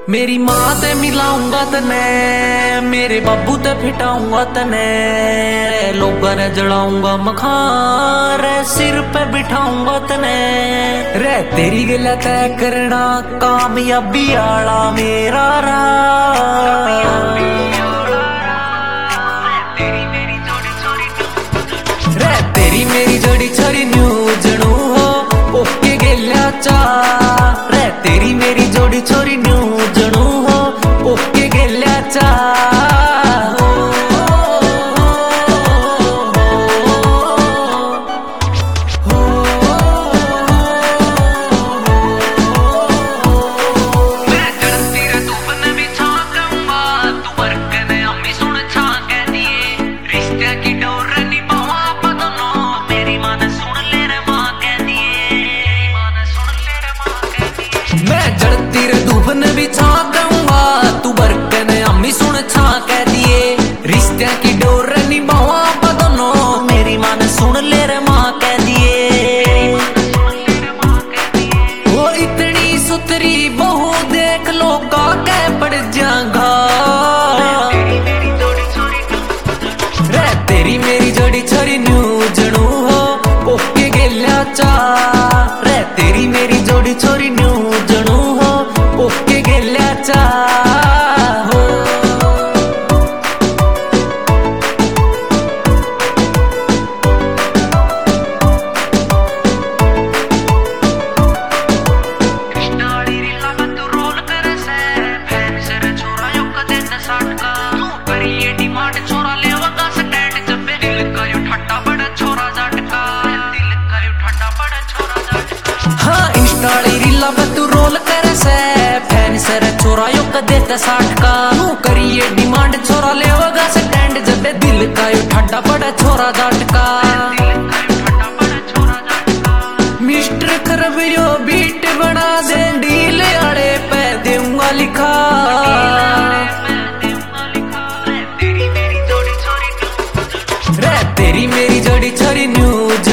मेरी माँ ते मिलाऊंगा तने, मेरे बाबू ते फिटाऊंगा तने, लोगों ने जलाऊंगा मखान रे, सिर पे बिठाऊंगा तने रे। तेरी गला तय करना कामयाबी आला मेरा रे। तेरी मेरी जोड़ी छोरी न्यू जनू हो, ओके गेल्या चा रे। तेरी मेरी जोड़ी छोरी न्यू जनू हो, ओके गेल्या चा। रिश्ते की डोर निभावा दोनों, मेरी माँ ने सुन ले रे माँ कह दिए। वो इतनी सुतरी बहू देख लो का कह पड़ जाऊंगा रे। तेरी मेरी जोड़ी छोरी न्यू जनू हो, ओके गेल्या चा रे। तेरी मेरी जोड़ी छोरी न्यू जनू हो, ओके गेल्या चा। तू रोल करे से फैन से रे छोरा यो देता 60 का। तू करिए डिमांड छोरा लेवगा स्टैंड, जब दिल का यो ठंडा पड़ा छोरा झटका। मिस्टर खरबियो बीट बना दे, डील आड़े पे दूंगा लिखा रे। तेरी मेरी जोड़ी छोरी न्यू